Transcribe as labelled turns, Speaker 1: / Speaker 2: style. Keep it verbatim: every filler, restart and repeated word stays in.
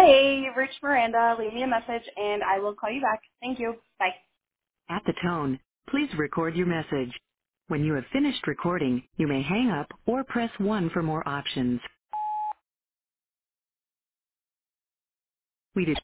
Speaker 1: Hey, you've reached Miranda. Leave me a message and I will call you back. Thank you. Bye.
Speaker 2: At the tone, please record your message. When you have finished recording, you may hang up or press one for more options. We did